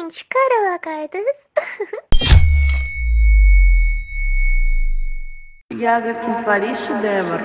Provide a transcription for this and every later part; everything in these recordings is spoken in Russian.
Çıkar bakardınız. Яга творишь шедевр.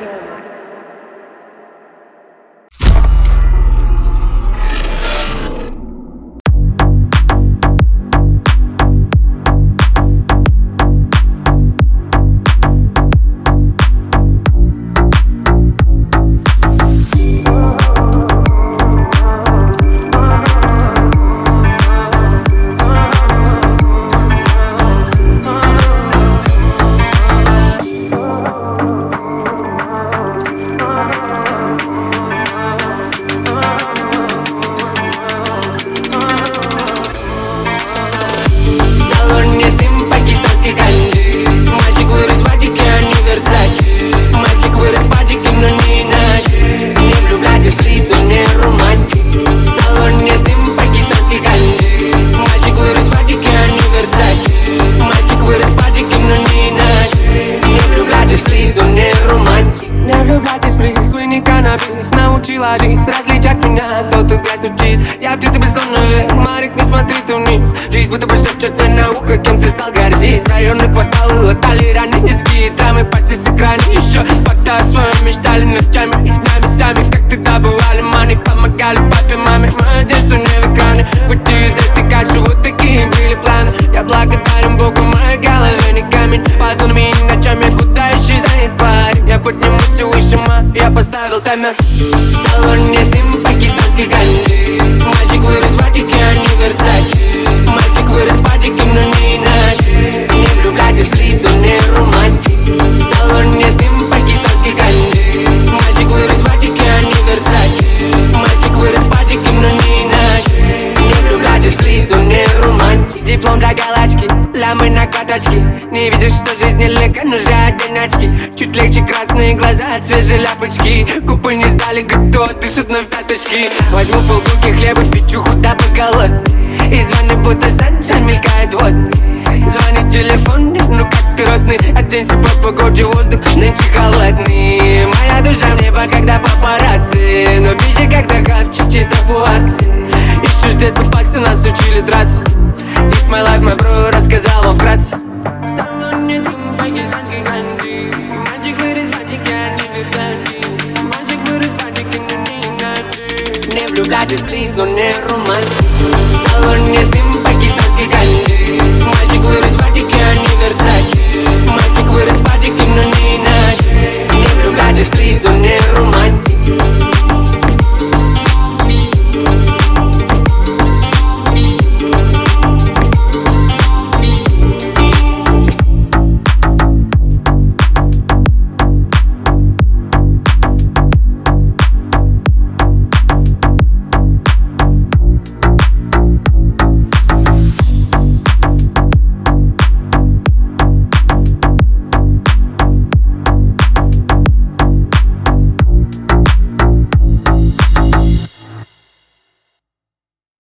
Мальчик вырос в Ватике, а не Версаче. Мальчик вырос в Ватике, но не иначе. Не влюбляйтесь, плиз, он не романтик. В салоне дым пакистанский ганджи. Мальчик вырос в Ватике, а не Версаче. Мальчик вырос в Ватике, но не иначе. Не влюбляйтесь, плиз, он не романтик. Не влюбляйтесь, плиз, вы не каннабис. Научила жизнь различать меня, то тут грязь, тут чист. Я птица бессонная, Марик, не смотри ты вниз. Жизнь будто бы шепчет мне на ухо, кем ты стал, гордись. Районные кварталы латали раны, детские драмы, пальцы с экрана. Еще спокта о своем мечтали ночами и днями сами. Как тогда бывали мани, помогали папе, маме. Мое детство не в экране, уйти из этой каши, вот такие были планы. Я благодарен Богу, в моей голове не камень. Под лунами и ночами куда исчезнет парень. Я поднимусь и выше, я поставил таймер. В салоне дым пакистанский ганджи. Мальчик вырос в Ватике, а не Версаче. Мальчик вырос в Ватике, но не иначе. Не влюбляйтесь, плиз, он не романтик. В салоне дым пакистанский ганджи. Мальчик вырос в Ватике, а не Версаче. Мальчик вырос в Ватике, но не иначе. Не влюбляйтесь, плиз, он не романтик. Диплом для галочки, лямы на каточке. Не видишь, что жизнь нелегка, нужны одень очки. Чуть легче красные глаза от свежей ляпочки. Губы не сдали, кто дышит на пяточки. Возьму полбуки хлеба, печуху, дабы голодный. И звони, будто саншайн мелькает водный. Звонит телефон, ну как ты родный. Оденься по погоде, воздух нынче холодный. Моя душа в небо, когда папарацци. Но пищи как хавчик, чисто по акции. Еще с детства пальцы нас учили драться. It's my life, мой бро рассказал вам вкратце. В салоне дым пакистанский ганджи. Мальчик вырос в Ватике, а не Версаче. Мальчик вырос в Ватике, но не иначе. Не влюбляйтесь, плиз, он не романтик.